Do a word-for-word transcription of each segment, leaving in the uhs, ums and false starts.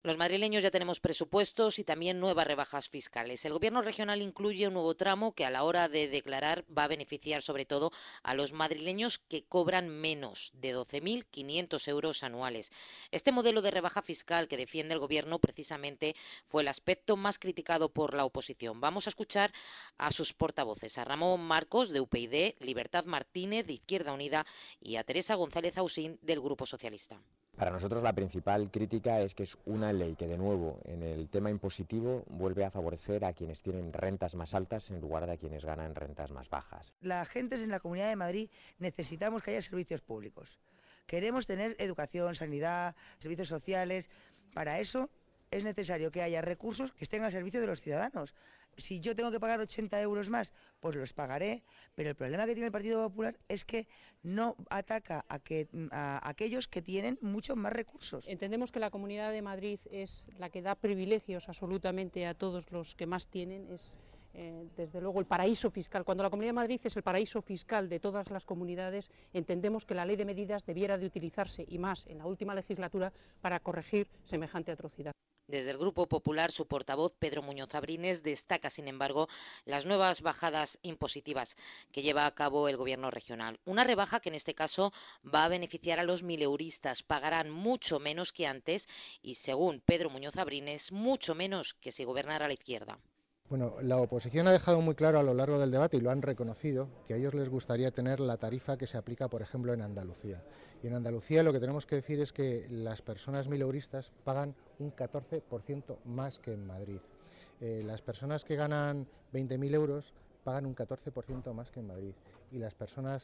Los madrileños ya tenemos presupuestos y también nuevas rebajas fiscales. El Gobierno regional incluye un nuevo tramo que a la hora de declarar va a beneficiar sobre todo a los madrileños que cobran menos de doce mil quinientos euros anuales. Este modelo de rebaja fiscal que defiende el Gobierno precisamente fue el aspecto más criticado por la oposición. Vamos a escuchar a sus portavoces, a Ramón Marcos de U P YD, Libertad Martínez de Izquierda Unida y a Teresa González Ausín del Grupo Socialista. Para nosotros la principal crítica es que es una ley que de nuevo en el tema impositivo vuelve a favorecer a quienes tienen rentas más altas en lugar de a quienes ganan rentas más bajas. La gente en la Comunidad de Madrid necesitamos que haya servicios públicos. Queremos tener educación, sanidad, servicios sociales. Para eso es necesario que haya recursos que estén al servicio de los ciudadanos. Si yo tengo que pagar ochenta euros más, pues los pagaré, pero el problema que tiene el Partido Popular es que no ataca a, que, a aquellos que tienen muchos más recursos. Entendemos que la Comunidad de Madrid es la que da privilegios absolutamente a todos los que más tienen, es eh, desde luego el paraíso fiscal. Cuando la Comunidad de Madrid es el paraíso fiscal de todas las comunidades, entendemos que la ley de medidas debiera de utilizarse, y más en la última legislatura, para corregir semejante atrocidad. Desde el Grupo Popular, su portavoz, Pedro Muñoz Abrines, destaca, sin embargo, las nuevas bajadas impositivas que lleva a cabo el Gobierno regional. Una rebaja que en este caso va a beneficiar a los mileuristas. Pagarán mucho menos que antes y, según Pedro Muñoz Abrines, mucho menos que si gobernara la izquierda. Bueno, la oposición ha dejado muy claro a lo largo del debate, y lo han reconocido, que a ellos les gustaría tener la tarifa que se aplica, por ejemplo, en Andalucía. Y en Andalucía lo que tenemos que decir es que las personas mileuristas pagan un catorce por ciento más que en Madrid. Eh, las personas que ganan veinte mil euros pagan un catorce por ciento más que en Madrid. Y las personas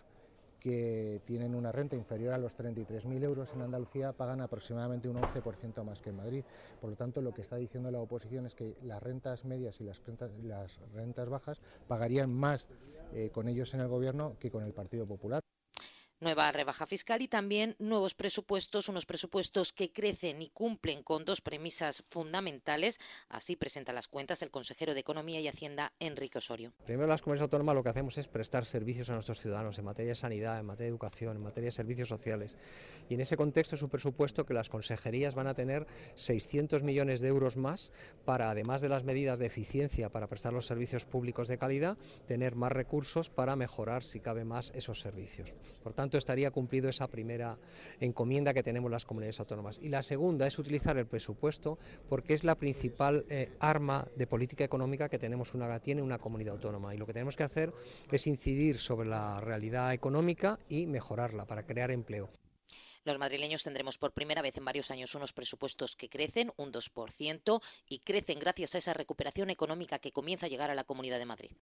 que tienen una renta inferior a los treinta y tres mil euros en Andalucía pagan aproximadamente un once por ciento más que en Madrid. Por lo tanto, lo que está diciendo la oposición es que las rentas medias y las rentas, las rentas bajas pagarían más eh, con ellos en el gobierno que con el Partido Popular. Nueva rebaja fiscal y también nuevos presupuestos, unos presupuestos que crecen y cumplen con dos premisas fundamentales. Así presenta las cuentas el consejero de Economía y Hacienda, Enrique Osorio. Primero, las comunidades autónomas lo que hacemos es prestar servicios a nuestros ciudadanos en materia de sanidad, en materia de educación, en materia de servicios sociales. Y en ese contexto es un presupuesto que las consejerías van a tener seiscientos millones de euros más para, además de las medidas de eficiencia para prestar los servicios públicos de calidad, tener más recursos para mejorar, si cabe más, esos servicios. Por tanto, estaría cumplido esa primera encomienda que tenemos las comunidades autónomas. Y la segunda es utilizar el presupuesto porque es la principal eh, arma de política económica que tenemos una, tiene una comunidad autónoma. Y lo que tenemos que hacer es incidir sobre la realidad económica y mejorarla para crear empleo. Los madrileños tendremos por primera vez en varios años unos presupuestos que crecen un dos por ciento y crecen gracias a esa recuperación económica que comienza a llegar a la Comunidad de Madrid.